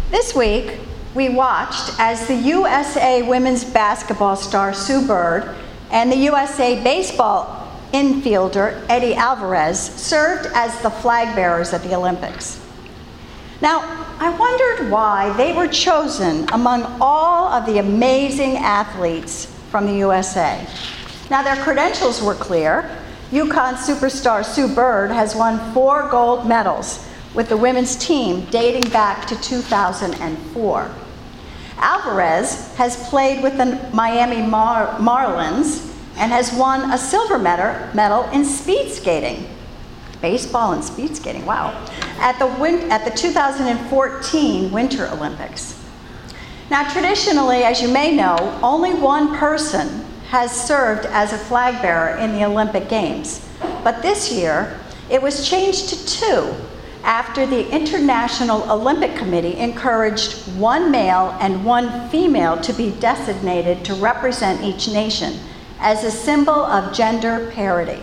This week, we watched as the USA women's basketball star Sue Bird and the USA baseball infielder Eddie Alvarez served as the flag bearers at the Olympics. Now, I wondered why they were chosen among all of the amazing athletes from the USA. Now, their credentials were clear. UConn superstar Sue Bird has won 4 gold medals with the women's team dating back to 2004. Alvarez has played with the Miami Marlins and has won a silver medal in speed skating. Baseball and speed skating, wow. At the 2014 Winter Olympics. Now, traditionally, as you may know, only one person has served as a flag bearer in the Olympic Games. But this year, it was changed to 2 after the International Olympic Committee encouraged 1 male and 1 female to be designated to represent each nation as a symbol of gender parity.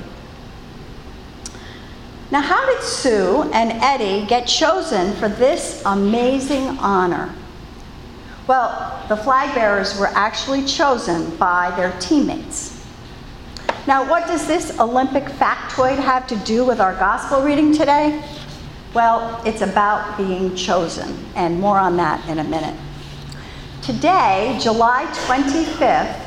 Now, how did Sue and Eddie get chosen for this amazing honor? Well, the flag bearers were actually chosen by their teammates. Now, what does this Olympic factoid have to do with our gospel reading today? Well, it's about being chosen, and more on that in a minute. Today, July 25th,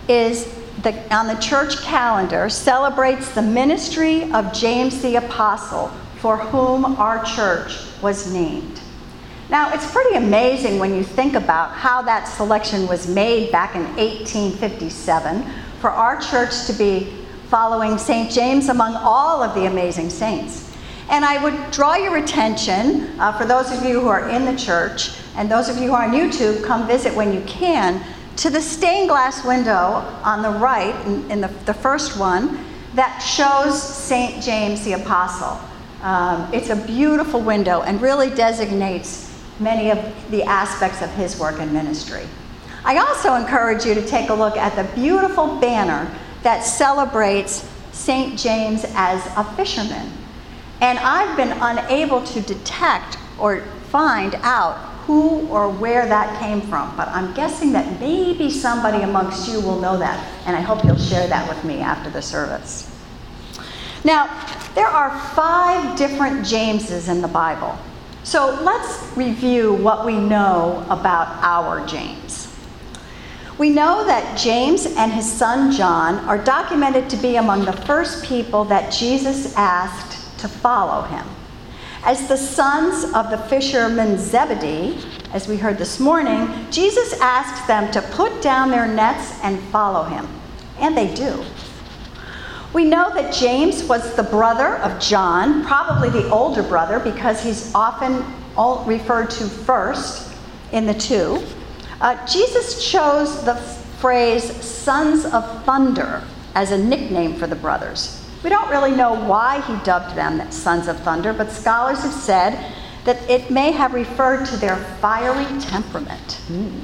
on the church calendar, celebrates the ministry of James the Apostle, for whom our church was named. Now, it's pretty amazing when you think about how that selection was made back in 1857 for our church to be following St. James among all of the amazing saints. And I would draw your attention, for those of you who are in the church, and those of you who are on YouTube, come visit when you can, to the stained glass window on the right, in the first one, that shows St. James the Apostle. It's a beautiful window and really designates many of the aspects of his work and ministry. I also encourage you to take a look at the beautiful banner that celebrates St. James as a fisherman. And I've been unable to detect or find out who or where that came from, but I'm guessing that maybe somebody amongst you will know that, and I hope you'll share that with me after the service. Now, there are 5 different Jameses in the Bible, so let's review what we know about our James. We know that James and his son John are documented to be among the first people that Jesus asked to follow him. As the sons of the fisherman Zebedee, as we heard this morning, Jesus asked them to put down their nets and follow him, and they do. We know that James was the brother of John, probably the older brother because he's often referred to first in the 2. Jesus chose the phrase sons of thunder as a nickname for the brothers. We don't really know why he dubbed them Sons of Thunder, but scholars have said that it may have referred to their fiery temperament.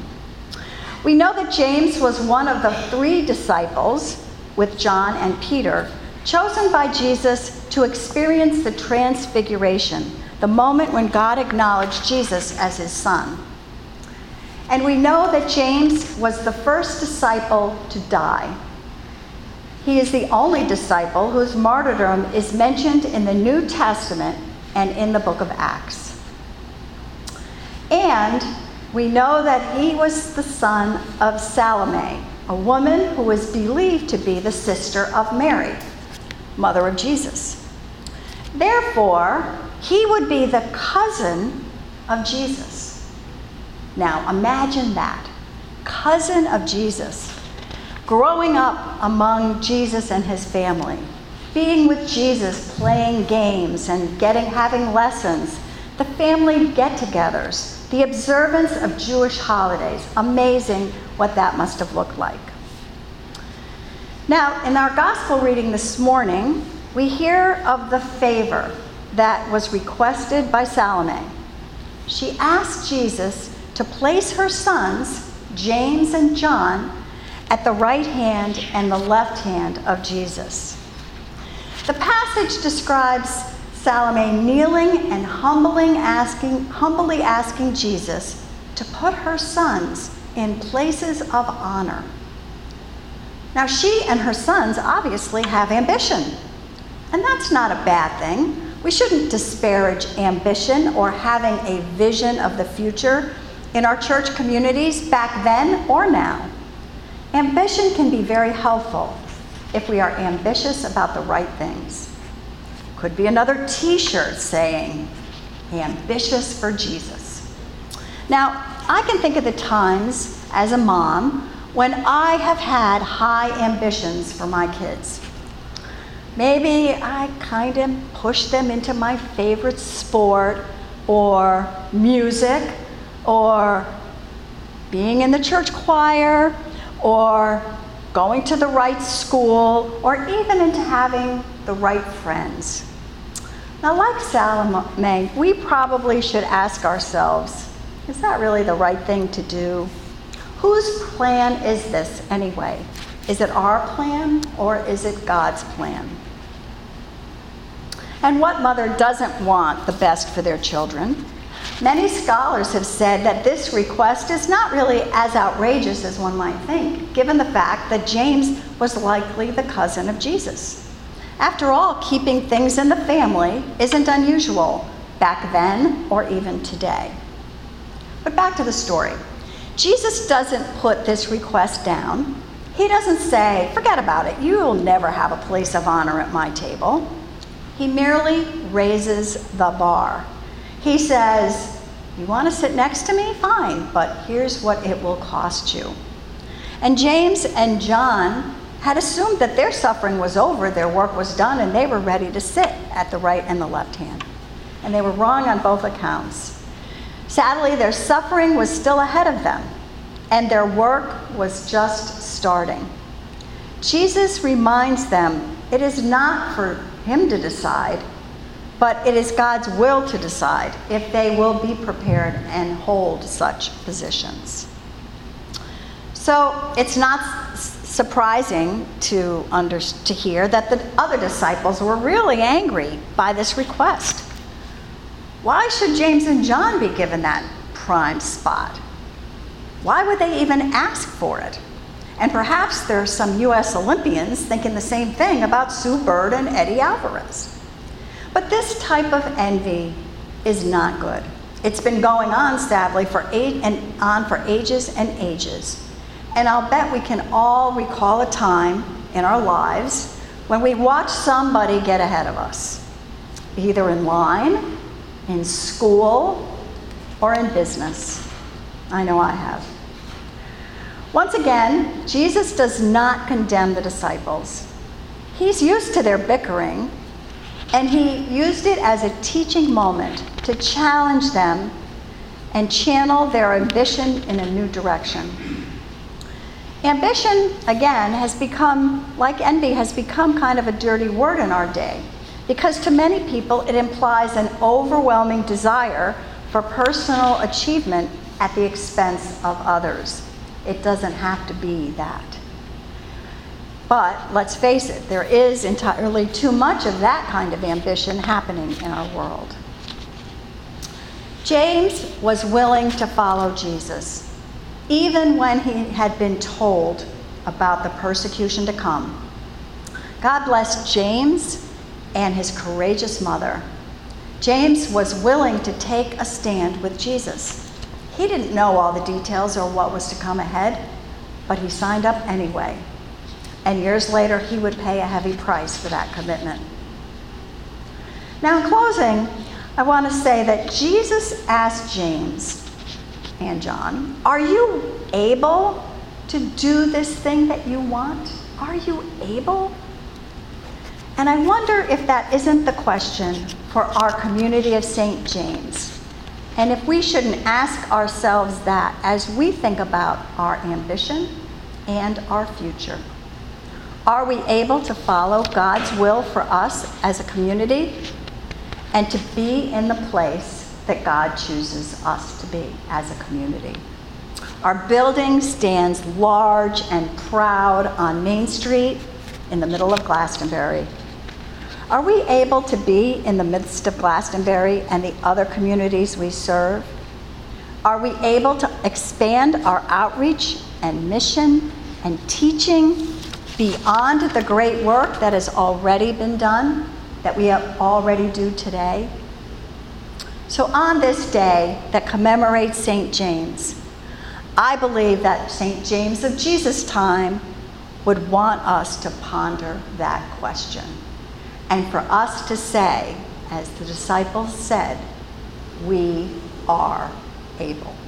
We know that James was one of the 3 disciples, with John and Peter, chosen by Jesus to experience the transfiguration, the moment when God acknowledged Jesus as his son. And we know that James was the first disciple to die. He is the only disciple whose martyrdom is mentioned in the New Testament and in the book of Acts. And we know that he was the son of Salome, a woman who was believed to be the sister of Mary, mother of Jesus. Therefore, he would be the cousin of Jesus. Now, imagine that. Cousin of Jesus. Growing up among Jesus and his family, being with Jesus, playing games and having lessons, the family get-togethers, the observance of Jewish holidays. Amazing what that must have looked like. Now, in our gospel reading this morning, we hear of the favor that was requested by Salome. She asked Jesus to place her sons, James and John, at the right hand and the left hand of Jesus. The passage describes Salome kneeling and humbly asking Jesus to put her sons in places of honor. Now, she and her sons obviously have ambition, and that's not a bad thing. We shouldn't disparage ambition or having a vision of the future in our church communities back then or now. Ambition can be very helpful if we are ambitious about the right things. Could be another t-shirt saying, "Ambitious for Jesus." Now, I can think of the times as a mom when I have had high ambitions for my kids. Maybe I kind of pushed them into my favorite sport or music or being in the church choir or going to the right school or even into having the right friends. Now, like Salome, we probably should ask ourselves, is that really the right thing to do? Whose plan is this anyway? Is it our plan or is it God's plan? And what mother doesn't want the best for their children? Many scholars have said that this request is not really as outrageous as one might think, given the fact that James was likely the cousin of Jesus. After all, keeping things in the family isn't unusual back then or even today. But back to the story. Jesus doesn't put this request down. He doesn't say, "Forget about it, you will never have a place of honor at my table." He merely raises the bar. He says, "You want to sit next to me? Fine, but here's what it will cost you." And James and John had assumed that their suffering was over, their work was done, and they were ready to sit at the right and the left hand. And they were wrong on both accounts. Sadly, their suffering was still ahead of them, and their work was just starting. Jesus reminds them it is not for him to decide, but it is God's will to decide if they will be prepared and hold such positions. So it's not surprising to hear that the other disciples were really angry by this request. Why should James and John be given that prime spot? Why would they even ask for it? And perhaps there are some U.S. Olympians thinking the same thing about Sue Bird and Eddie Alvarez. But this type of envy is not good. It's been going on, sadly, for ages and ages. And I'll bet we can all recall a time in our lives when we watched somebody get ahead of us, either in line, in school, or in business. I know I have. Once again, Jesus does not condemn the disciples. He's used to their bickering, and he used it as a teaching moment to challenge them and channel their ambition in a new direction. Ambition, again, has become, like envy, has become kind of a dirty word in our day, because to many people it implies an overwhelming desire for personal achievement at the expense of others. It doesn't have to be that. But let's face it, there is entirely too much of that kind of ambition happening in our world. James was willing to follow Jesus, even when he had been told about the persecution to come. God blessed James and his courageous mother. James was willing to take a stand with Jesus. He didn't know all the details or what was to come ahead, but he signed up anyway. And years later, he would pay a heavy price for that commitment. Now, in closing, I want to say that Jesus asked James and John, "Are you able to do this thing that you want? Are you able?" And I wonder if that isn't the question for our community of St. James. And if we shouldn't ask ourselves that as we think about our ambition and our future. Are we able to follow God's will for us as a community and to be in the place that God chooses us to be as a community? Our building stands large and proud on Main Street in the middle of Glastonbury. Are we able to be in the midst of Glastonbury and the other communities we serve? Are we able to expand our outreach and mission and teaching beyond the great work that has already been done, that we already do today? So on this day that commemorates St. James, I believe that St. James of Jesus' time would want us to ponder that question, and for us to say, as the disciples said, we are able.